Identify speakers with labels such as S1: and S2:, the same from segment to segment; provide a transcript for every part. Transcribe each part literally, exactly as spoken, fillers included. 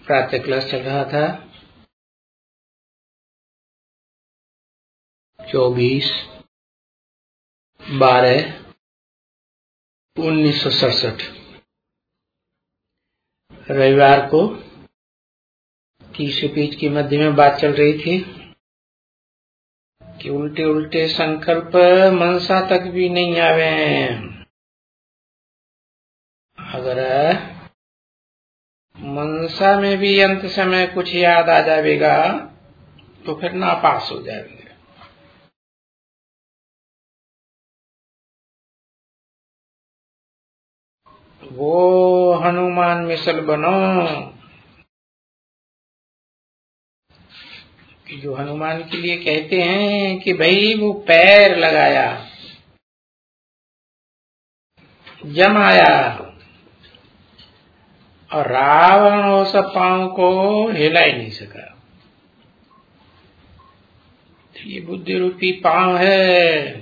S1: प्रातः क्लास चल रहा था। चौबीस बारह उन्नीस सौ सड़सठ रविवार को तीसरे पेज के मध्य में बात चल रही थी कि उल्टे उल्टे संकल्प मनसा तक भी नहीं आवे। अगर मनसा में भी अंत समय कुछ याद आ जाएगा तो फिर नापास हो जाएंगे। वो हनुमान मिसल बनो कि जो हनुमान के लिए कहते हैं कि भाई वो पैर लगाया, जमाया और रावण उस पांव को हिला ही नहीं सका। तो ये बुद्धि रूपी पांव है,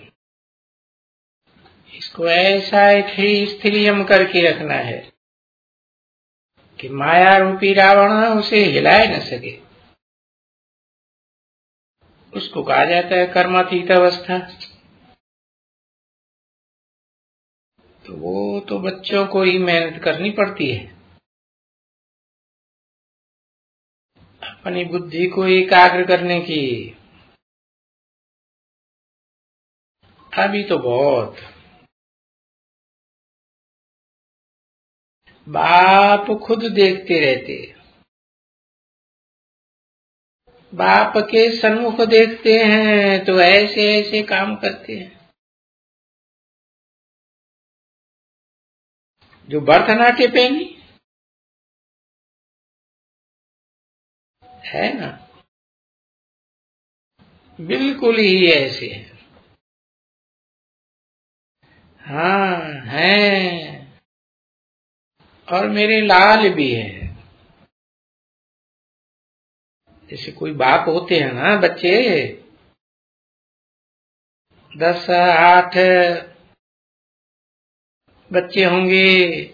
S1: इसको ऐसा स्थिरियम करके रखना है कि माया रूपी रावण उसे हिला न सके। उसको कहा जाता है कर्मातीत अवस्था। तो वो तो बच्चों को ही मेहनत करनी पड़ती है, अपनी बुद्धि को एकाग्र करने की। अभी तो बहुत बाप खुद देखते रहते, बाप के सन्मुख देखते हैं तो ऐसे ऐसे काम करते हैं जो भरतनाट्य पहनी है ना, बिल्कुल ही ऐसे है। हाँ है, और मेरे लाल भी है। जैसे कोई बाप होते हैं ना, बच्चे दस आठ बच्चे होंगे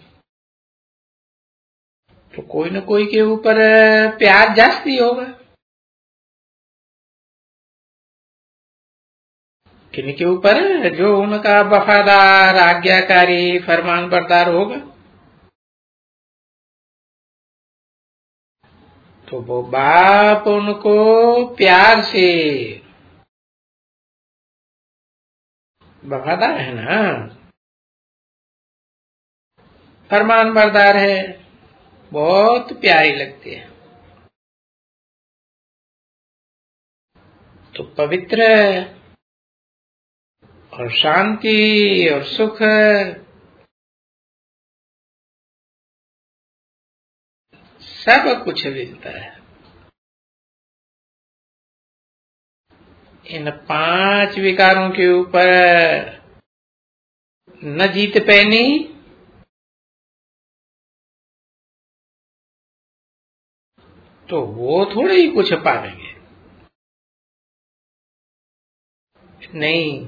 S1: तो कोई न कोई के ऊपर प्यार जास्ती होगा, किन्हीं ऊपर जो उनका वफादार आज्ञाकारी फरमान बरदार होगा। तो वो बाप उनको प्यार से, वफादार है ना, फरमान बरदार है, बहुत प्यारे लगते हैं। तो पवित्र और शांति और सुख सब कुछ मिलता है। इन पांच विकारों के ऊपर न जीत पैनी तो वो थोड़े ही कुछ पाएंगे। नहीं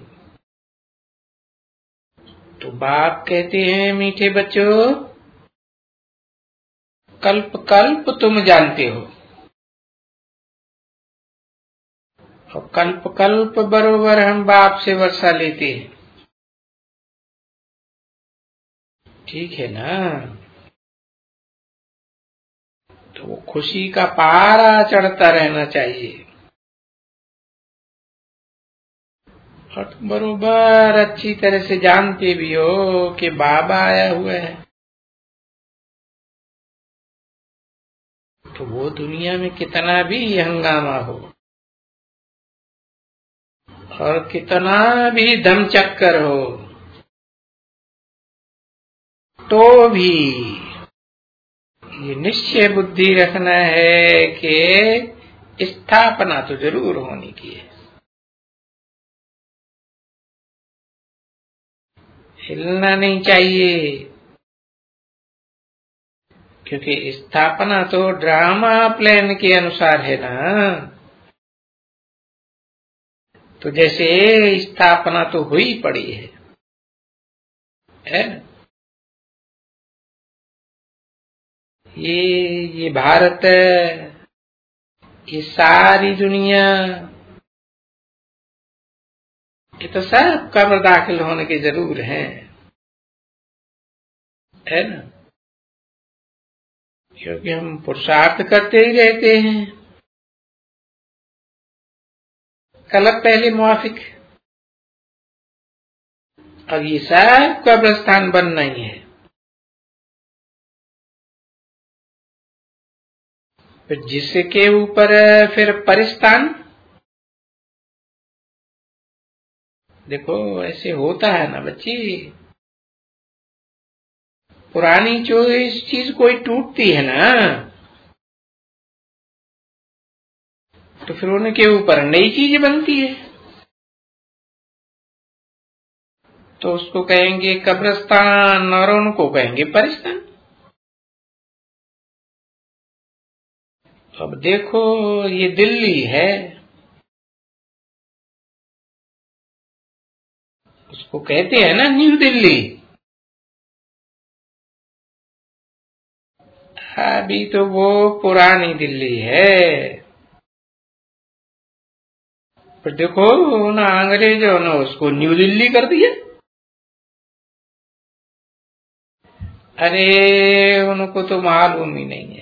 S1: तो बाप कहते हैं मीठे बच्चों, कल्प कल्प तुम जानते हो और कल्प कल्प बरोबर हम बाप से वर्षा लेते हैं। ठीक है ना। तो वो खुशी का पारा चढ़ता रहना चाहिए और तुम बरोबर अच्छी तरह से जानते भी हो कि बाबा आया हुआ है। तो वो दुनिया में कितना भी हंगामा हो और कितना भी धम चक्कर हो तो भी ये निश्चय बुद्धि रखना है कि स्थापना तो जरूर होनी की है, हिलना नहीं चाहिए। क्योंकि स्थापना तो ड्रामा प्लान के अनुसार है ना। तो जैसे स्थापना तो हुई पड़ी है, है? ये ये भारत, ये सारी दुनिया, ये तो सब कब्र दाखिल होने के जरूर हैं, है ना। क्योंकि हम पुरुषार्थ करते ही रहते हैं, कलप पहले मुआफिक, अब ये सब कब्रस्तान बनना ही है। फिर जिसके ऊपर फिर परिस्तान, देखो ऐसे होता है ना बच्ची, पुरानी जो इस चीज कोई टूटती है ना, तो फिर उनके ऊपर नई चीज बनती है, तो उसको कहेंगे कब्रिस्तान और उनको कहेंगे परिस्तान। अब देखो ये दिल्ली है, उसको कहते हैं ना न्यू दिल्ली। अभी तो वो पुरानी दिल्ली है, पर देखो ना अंग्रेजों ने उसको न्यू दिल्ली कर दिया। अरे उनको तो मालूम ही नहीं है,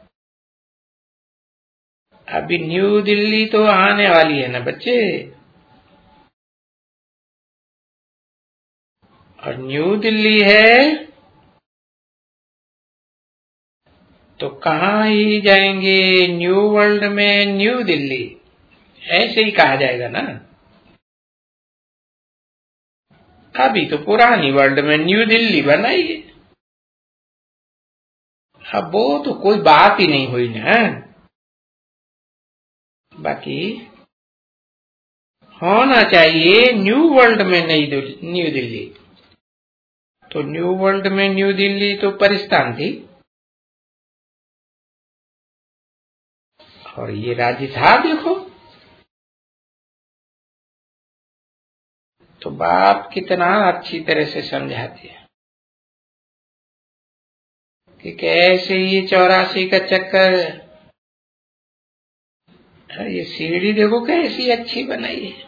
S1: अभी न्यू दिल्ली तो आने वाली है ना बच्चे, और न्यू दिल्ली है तो कहाँ ही जाएंगे, न्यू वर्ल्ड में न्यू दिल्ली, ऐसे ही कहा जाएगा ना। अभी तो पुरानी वर्ल्ड में न्यू दिल्ली बनाई है, अब वो तो कोई बात ही नहीं हुई ना। बाकी होना चाहिए न्यू वर्ल्ड में नई न्यू दिल्ली, तो न्यू वर्ल्ड में न्यू दिल्ली तो परिस्तान थी, और ये राज्य था देखो। तो बाप कितना अच्छी तरह से समझाते हैं कि कैसे ये चौरासी का चक्कर, ये सीढ़ी देखो कैसी अच्छी बनाई है,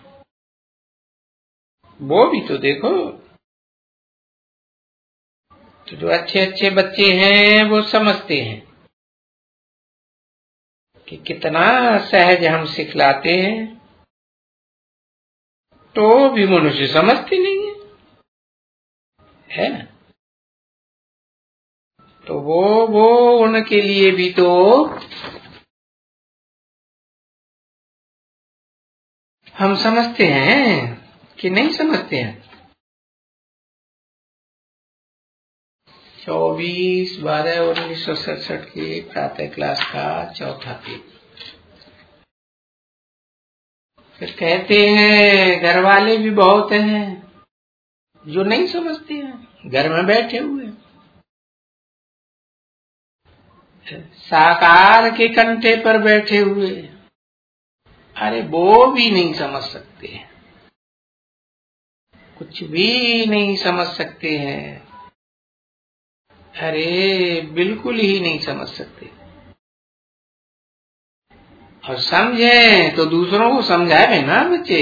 S1: वो भी तो देखो। तो जो अच्छे अच्छे बच्चे हैं वो समझते हैं कि कितना सहज हम सिखलाते हैं, तो भी मनुष्य समझते नहीं है, है ना। तो वो वो उनके लिए भी तो हम समझते हैं कि नहीं समझते हैं। चौबीस बारह उन्नीस सौ सड़सठ की प्रातः क्लास का चौथा पेज। फिर कहते हैं घर वाले भी बहुत हैं जो नहीं समझते हैं, घर में बैठे हुए साकार के कंठे पर बैठे हुए, अरे वो भी नहीं समझ सकते हैं, कुछ भी नहीं समझ सकते हैं, अरे बिल्कुल ही नहीं समझ सकते। और समझे तो दूसरों को समझाए ना बच्चे।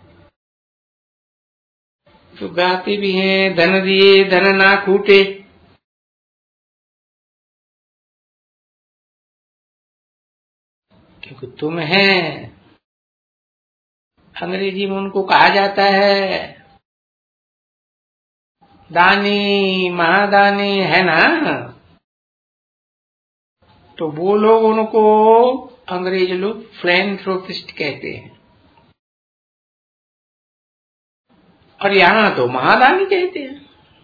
S1: तो गाते भी हैं धन दिए धन ना खूटे, क्योंकि तुम है, अंग्रेजी में उनको कहा जाता है दानी महादानी, है ना। तो वो लोग उनको अंग्रेज लोग फिलैंथ्रोपिस्ट कहते हैं, और यहाँ तो महादानी कहते हैं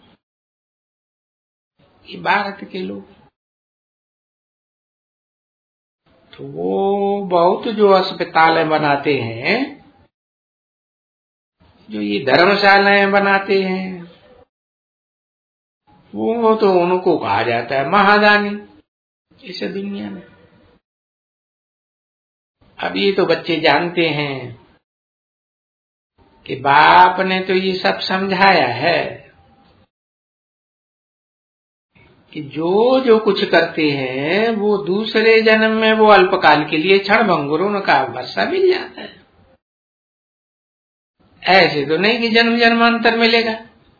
S1: ये भारत के लोग। तो वो बहुत जो अस्पतालें बनाते हैं, जो ये धर्मशालाएं बनाते हैं, वो तो उनको कहा जाता है महादानी इस दुनिया में। अब ये तो बच्चे जानते हैं कि बाप ने तो ये सब समझाया है, कि जो जो कुछ करते हैं वो दूसरे जन्म में वो अल्पकाल के लिए क्षण भंगुर उनका वर्षा मिल जाता है। ऐसे तो नहीं कि जन्म जन्मांतर मिलेगा,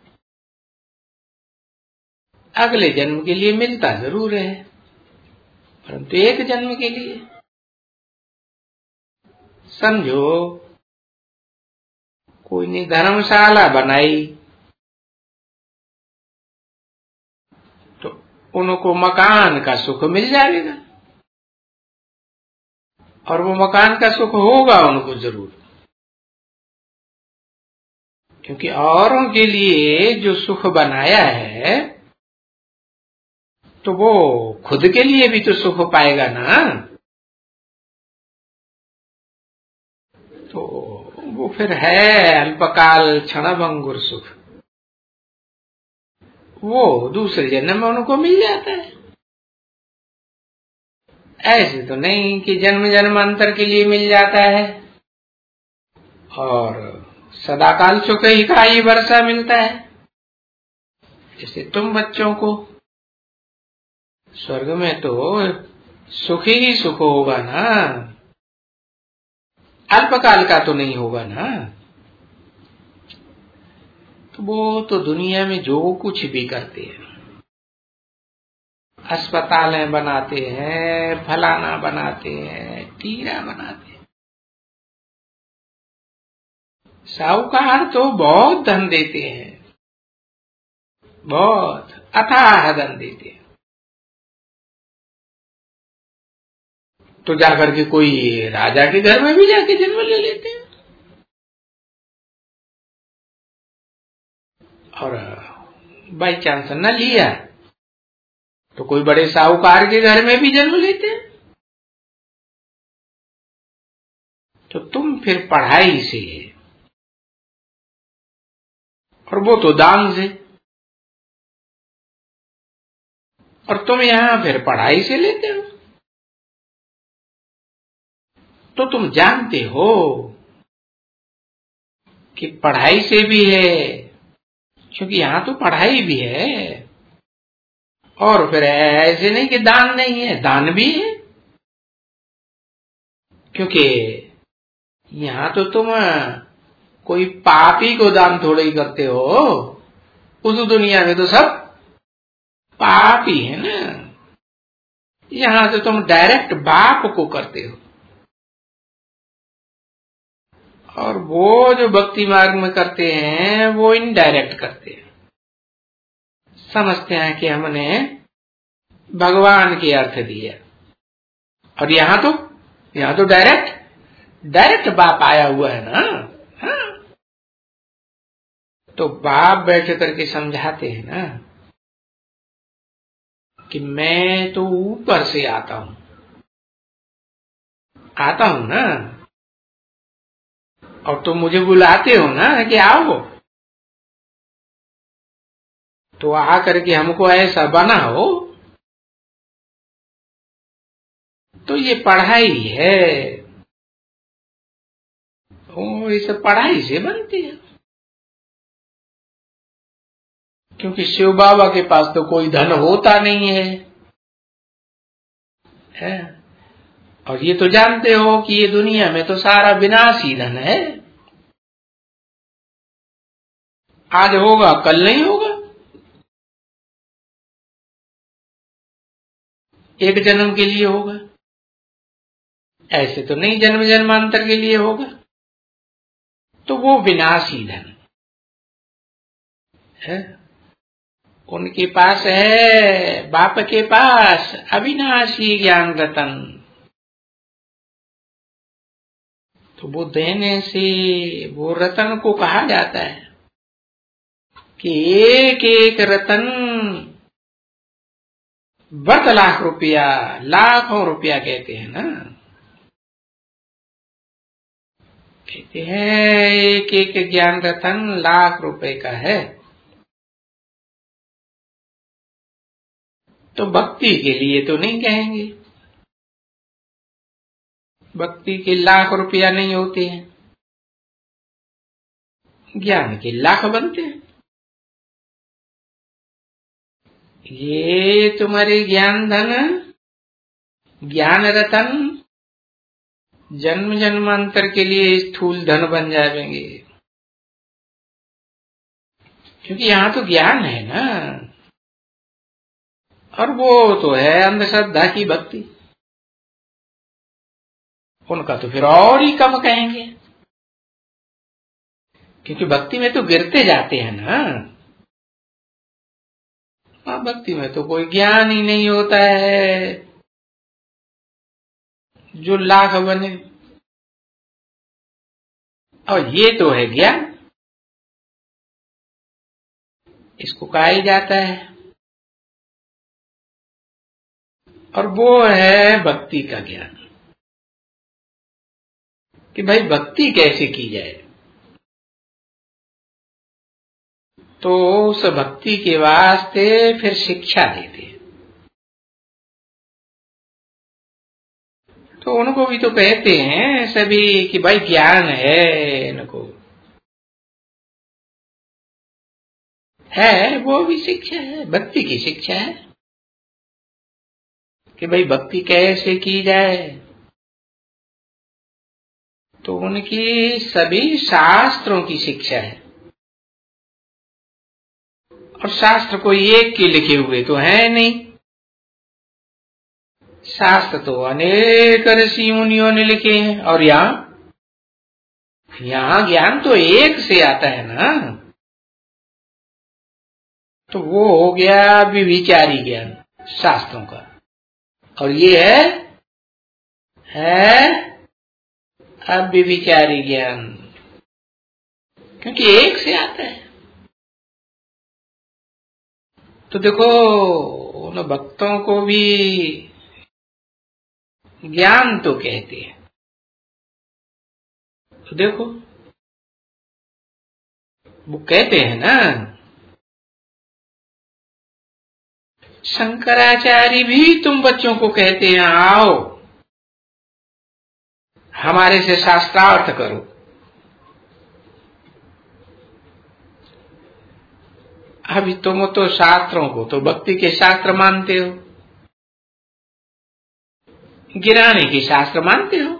S1: अगले जन्म के लिए मिलता जरूर है, परंतु एक जन्म के लिए। समझो कोई ने धर्मशाला बनाई तो उनको मकान का सुख मिल जाएगा, और वो मकान का सुख होगा उनको जरूर, क्योंकि औरों के लिए जो सुख बनाया है तो वो खुद के लिए भी तो सुख पाएगा ना। तो वो फिर है अल्पकाल क्षणभंगुर सुख, वो दूसरे जन्म में उनको मिल जाता है। ऐसे तो नहीं कि जन्म जन्मांतर के लिए मिल जाता है और सदाकाल सुख ही का ही वर्षा मिलता है। जैसे तुम बच्चों को स्वर्ग में तो सुख ही सुख होगा ना, अल्पकाल का तो नहीं होगा ना। तो वो तो दुनिया में जो कुछ भी करते हैं, अस्पतालें बनाते हैं, फलाना बनाते हैं, टीरा बनाते हैं, साहूकार तो बहुत धन देते हैं, बहुत अथाह धन देते हैं। तो जाकर के कोई राजा के घर में भी जाके जन्म ले लेते हैं, और बाई चांस न लिया तो कोई बड़े साहूकार के घर में भी जन्म लेते हैं। तो तुम फिर पढ़ाई से, और वो तो दान से, और तुम यहां फिर पढ़ाई से लेते हो। तो तुम जानते हो कि पढ़ाई से भी है, क्योंकि यहां तो पढ़ाई भी है, और फिर ऐसे नहीं कि दान नहीं है, दान भी है, क्योंकि यहां तो तुम कोई पापी को दान थोड़े ही करते हो, उस दुनिया में तो सब पापी है ना। यहां तो तुम डायरेक्ट बाप को करते हो, और वो जो भक्ति मार्ग में करते हैं वो इनडायरेक्ट करते हैं, समझते हैं कि हमने भगवान के अर्थ दिया। और यहां तो यहां तो डायरेक्ट डायरेक्ट बाप आया हुआ है ना। हाँ? तो बाप बैठ करके समझाते हैं ना कि मैं तो ऊपर से आता हूं आता हूं ना, और तुम मुझे बुलाते हो ना कि आओ, तो आ करके हमको ऐसा बनाओ। तो ये पढ़ाई है, वो इस पढ़ाई से बनती है, क्योंकि शिव बाबा के पास तो कोई धन होता नहीं है, है? और ये तो जानते हो कि ये दुनिया में तो सारा विनाशी धन है, आज होगा कल नहीं होगा, एक जन्म के लिए होगा, ऐसे तो नहीं जन्म जन्मांतर के लिए होगा। तो वो विनाशी धन है, उनके पास है, बाप के पास अविनाशी ज्ञान रतन। तो वो देने से वो रतन को कहा जाता है कि एक एक रतन वर्थ लाख रुपया, लाखों रुपया कहते हैं ना, कहते हैं एक एक ज्ञान रतन लाख रुपए का है। तो भक्ति के लिए तो नहीं कहेंगे, भक्ति के लाख रुपया नहीं होते हैं, ज्ञान के लाख बनते हैं। ये तुम्हारे ज्ञान धन, ज्ञान रतन जन्म जन्मांतर के लिए स्थूल धन बन जाएंगे, क्योंकि यहां तो ज्ञान है ना, और वो तो है अंधश्रद्धा की भक्ति, उनका तो फिर और ही कम कहेंगे, क्योंकि भक्ति में तो गिरते जाते हैं ना। हाँ, भक्ति में तो कोई ज्ञान ही नहीं होता है, जो लाख बने, और ये तो है ज्ञान, इसको कहा ही जाता है, और वो है भक्ति का ज्ञान, कि भाई भक्ति कैसे की जाए। तो उस भक्ति के वास्ते फिर शिक्षा देते हैं। तो उनको भी तो कहते हैं सभी कि भाई ज्ञान है, इनको है, वो भी शिक्षा है, भक्ति की शिक्षा है कि भाई भक्ति कैसे की जाए। तो उनकी सभी शास्त्रों की शिक्षा है, और शास्त्र कोई एक के लिखे हुए तो है नहीं, शास्त्र तो अनेक ऋषि मुनियों ने लिखे हैं, और यहाँ यहाँ ज्ञान तो एक से आता है ना। तो वो हो गया विविचारी ज्ञान शास्त्रों का, और ये है है अव्यभिचारी ज्ञान, क्योंकि एक से आता है। तो देखो उन भक्तों को भी ज्ञान तो कहते हैं। तो देखो वो कहते हैं ना, शंकराचार्य भी तुम बच्चों को कहते हैं आओ हमारे से शास्त्रार्थ करो। अभी तुम तो शास्त्रों को तो भक्ति के शास्त्र मानते हो, गिराने के शास्त्र मानते हो,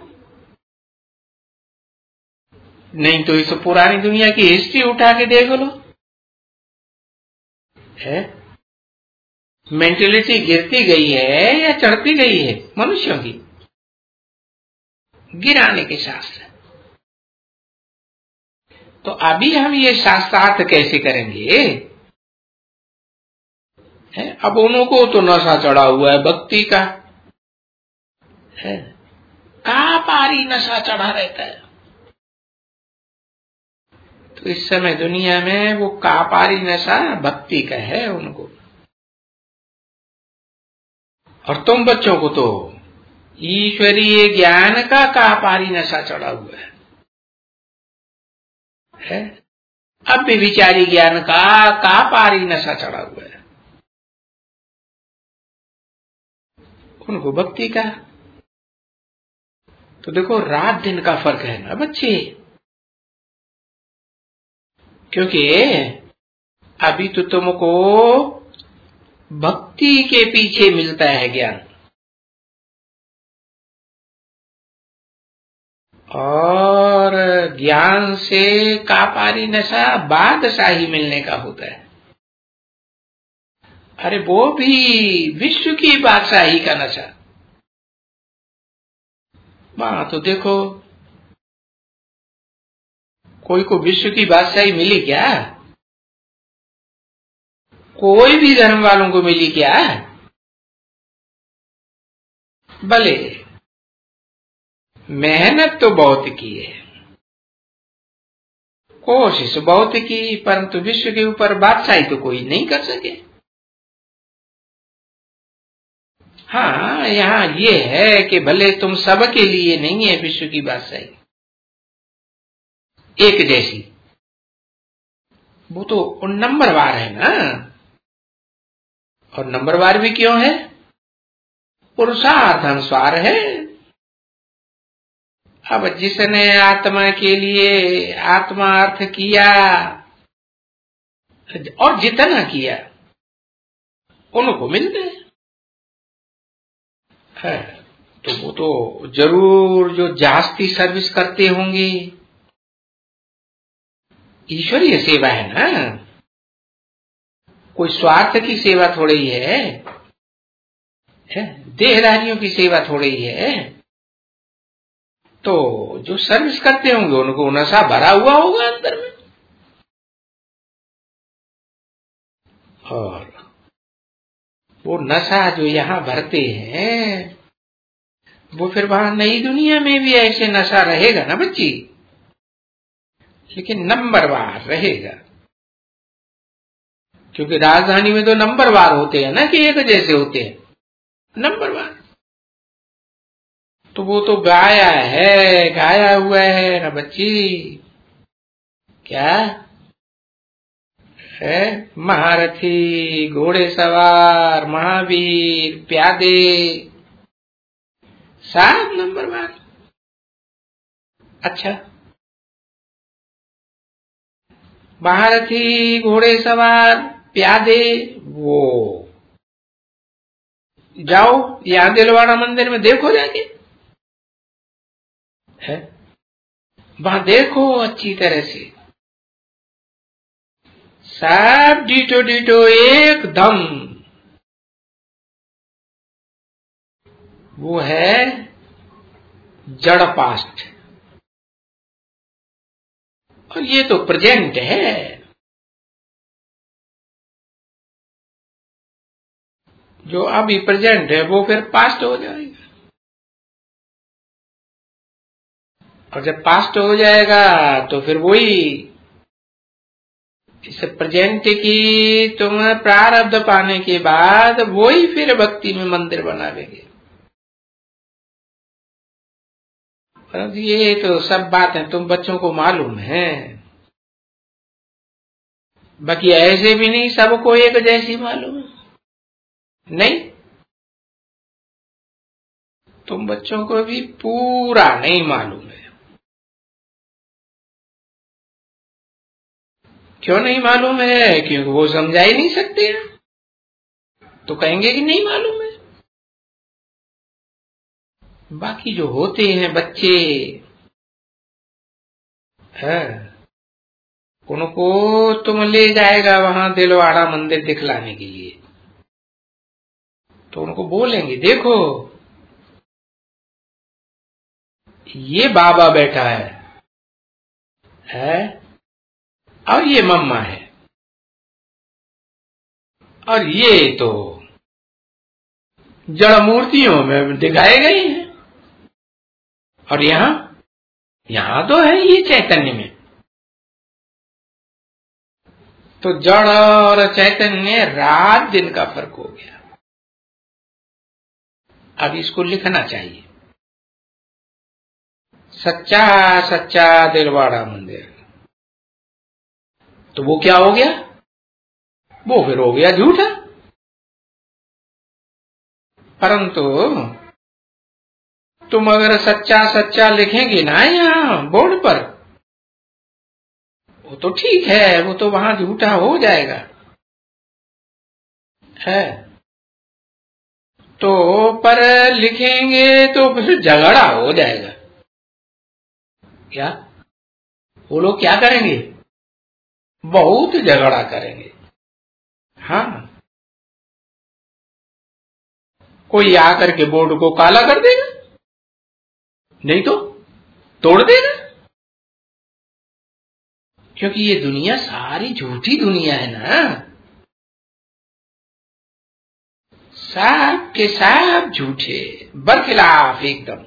S1: नहीं तो इस पुरानी दुनिया की हिस्ट्री उठा के देख लो, है मेंटेलिटी गिरती गई है या चढ़ती गई है मनुष्यों की, गिराने के शास्त्र। तो अभी हम ये शास्त्रार्थ कैसे करेंगे, है? अब उनको तो नशा चढ़ा हुआ है भक्ति का, है कहाँ पारी नशा चढ़ा रहता है। तो इस समय दुनिया में वो कापारी नशा भक्ति का है उनको, और तुम बच्चों को तो ईश्वरीय ज्ञान का कापारी नशा चढ़ा हुआ है, है? अब भी विचारी ज्ञान का कापारी नशा चढ़ा हुआ है उनको भक्ति का। तो देखो रात दिन का फर्क है ना बच्चे, क्योंकि अभी तो तुमको भक्ति के पीछे मिलता है ज्ञान, और ज्ञान से कापारी नशा बादशाही मिलने का होता है। अरे वो भी विश्व की बादशाही का नशा। वहां तो देखो कोई को विश्व की बादशाही मिली क्या, कोई भी धर्म वालों को मिली क्या, भले मेहनत तो बहुत की है, कोशिश बहुत की, परंतु विश्व के ऊपर बादशाही तो कोई नहीं कर सके। हाँ यहाँ ये है कि भले तुम सबके लिए नहीं है विश्व की बादशाही एक जैसी, वो तो नंबरवार है ना, और नंबरवार भी क्यों है, पुरुषार्थ अनुसार है। अब जिसने आत्मा के लिए आत्मा अर्थ किया और जितना किया उनको मिलते हैं। है तो वो तो जरूर जो जास्ती सर्विस करते होंगे, ईश्वरीय सेवा है ना, कोई स्वार्थ की सेवा थोड़ी ही है, है? देहधारियों की सेवा थोड़ी ही है। तो जो सर्विस करते होंगे उनको नशा भरा हुआ होगा अंदर में, और वो नशा जो यहां भरते हैं वो फिर वहां नई दुनिया में भी ऐसे नशा रहेगा ना बच्ची, लेकिन नंबरवार रहेगा। क्योंकि राजधानी में तो नंबरवार होते हैं ना, कि एक जैसे होते हैं, नंबरवार। तो वो तो गाया है, गाया हुआ है ना बच्ची, क्या है? महारथी, घोड़े सवार, महावीर, प्यादे, सब नंबरवार। अच्छा, महारथी, घोड़े सवार, प्यादे, वो जाओ यहां दिलवाड़ा मंदिर में देखो जाके, है वहां देखो अच्छी तरह से, सब डीटो डीटो एकदम। वो है जड़ पास्ट, और ये तो प्रेजेंट है। जो अभी प्रेजेंट है वो फिर पास्ट हो जाएगा, और जब पास्ट हो जाएगा तो फिर वही इस प्रेजेंट की तुम प्रारब्ध पाने के बाद वही फिर भक्ति में मंदिर बनावेंगे। परंतु ये तो सब बात है तुम बच्चों को मालूम है, बाकी ऐसे भी नहीं सबको एक जैसी मालूम है, नहीं, तुम बच्चों को भी पूरा नहीं मालूम है। क्यों नहीं मालूम है? क्योंकि वो समझा ही नहीं सकते हैं, तो कहेंगे कि नहीं मालूम है। बाकी जो होते हैं बच्चे है, उनको तुम ले जाएगा वहां दिलवाड़ा मंदिर दिखलाने के लिए, तो उनको बोलेंगे देखो ये बाबा बैठा है, है और ये मम्मा है, और ये तो जड़ मूर्तियों में दिखाए गए हैं, और यहां यहां तो है ये चैतन्य में। तो जड़ और चैतन्य रात दिन का फर्क हो गया। अब इसको लिखना चाहिए, सच्चा सच्चा दिलवाड़ा मंदिर। तो वो क्या हो गया? वो फिर हो गया झूठा। परंतु तुम अगर सच्चा सच्चा लिखेंगे ना यहाँ बोर्ड पर, वो तो ठीक है, वो तो वहां झूठा हो जाएगा, है तो पर लिखेंगे तो फिर झगड़ा हो जाएगा। क्या वो लोग क्या करेंगे? बहुत झगड़ा करेंगे। हाँ, कोई आकर के बोर्ड को काला कर देगा, नहीं तो तोड़ देगा, क्योंकि ये दुनिया सारी झूठी दुनिया है ना, सब के सब झूठे बरखिलाफ एकदम,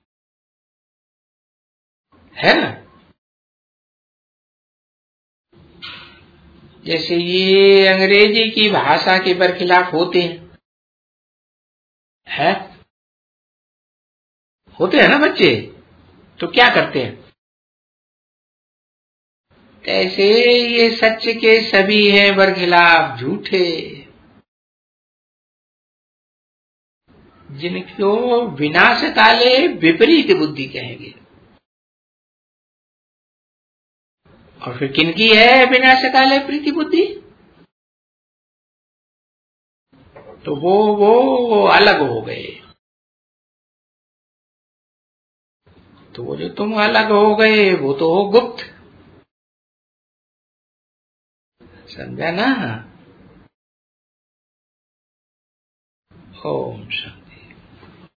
S1: है ना। जैसे ये अंग्रेजी की भाषा के बरखिलाफ होते हैं, है होते हैं ना बच्चे, तो क्या करते हैं? ऐसे ये सच के सभी हैं बरखिलाफ झूठे, जिनको विनाश काले विपरीत बुद्धि कहेंगे। और फिर किनकी है विनाश काले प्रीति बुद्धि? तो वो वो अलग हो गए। तो वो जो तुम अलग हो गए वो तो हो गुप्त, समझा ना। ओम शांति।